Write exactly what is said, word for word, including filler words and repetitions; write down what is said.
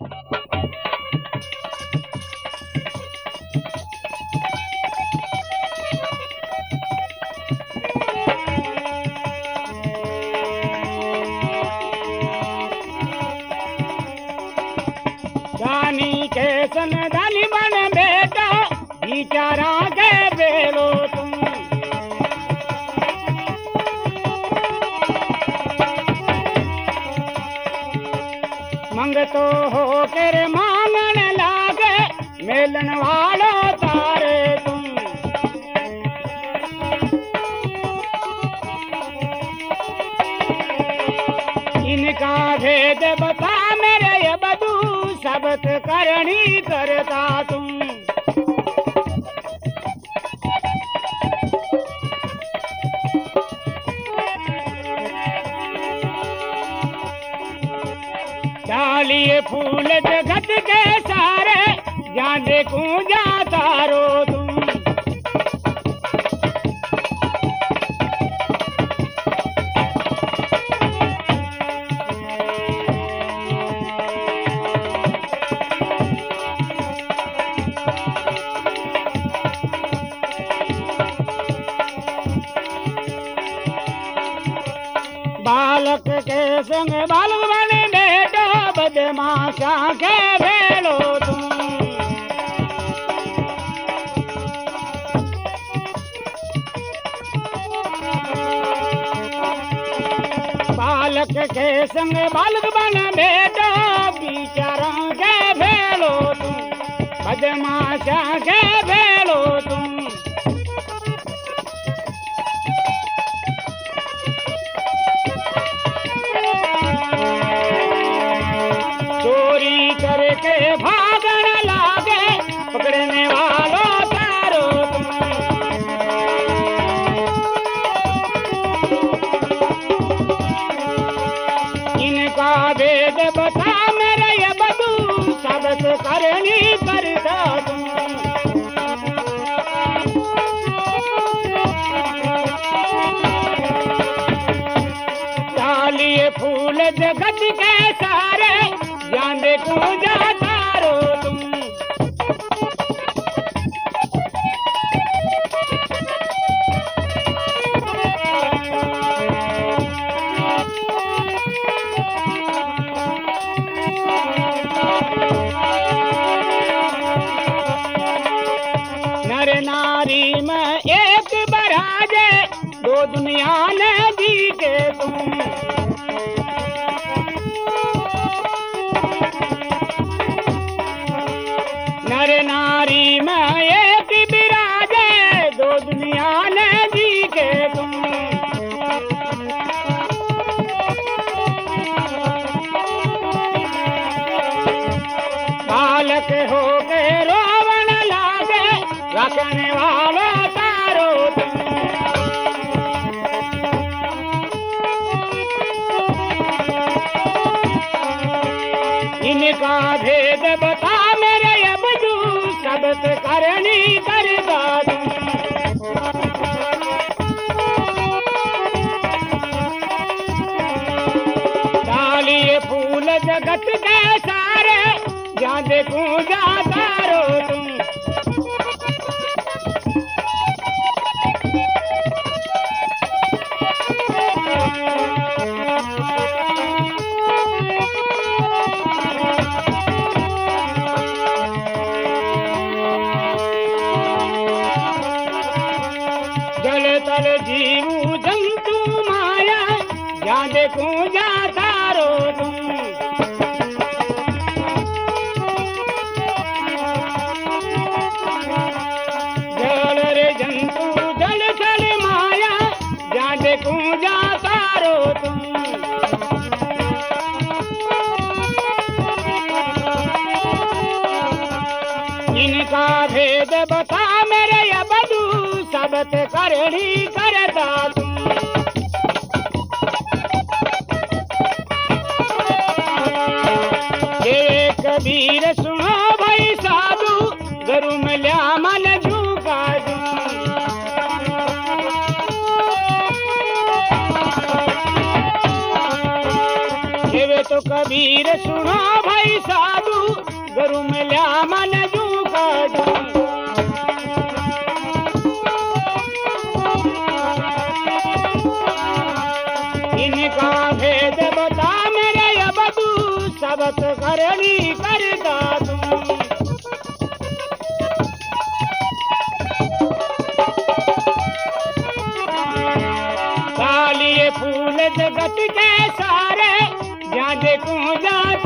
दानी के सन दानी बन बेटा बिचारा के बेलो तुम। मंगतो हो कर मांगन लागे मेलन वालो तारे तुम। इनका भेद बता मेरे ये बधू सबक करनी करता तुम। डालिए फूल जगत के सारे जहाँ देखूं जाता रो तुम। बालक के संग बालक बने बेटा बदमाशा के भेलो तुम। बालक के संग बालक बने बेटा बिचारा के भेलो तुम। बदमाशा के भेलो तुम। चोरी करके भागन लागे पकड़ने वालों तारो तुम। इनका भेद बता मेरे ये बधू सबक करनी करता तुम। डालिए फूल जगत के सारे जान देखूं जाता रो तुम। नर नारी में एक बराजे दो दुनिया ने दी के तुम। नर नारी में एक बिराजे दो दुनिया ने दी के तुम। बालक हो के रोवन लागे रखने वाला तारो तुम। इनका भेद बता मेरे ये बधू सबक करनी करता तुम। डालिए फूल जगत के सारे जहाँ देखूं जाता रो तुम। जल तल जीव जंतु माया जहाँ देखूं जाता रो तुम। जल रे जंतु जल थल माया जहाँ देखूं जाता रो तुम। इनका भेद बता मेरे ये बधू सबक करनी करता तुम। ये कबीर सुनो भाई साधु गुरु मिल्या मन झूका दूं। ये तो कबीर सुनो भाई साधु धारणी करता तू। कालिए फूल जगत के सारे, जहाँ देखूं जा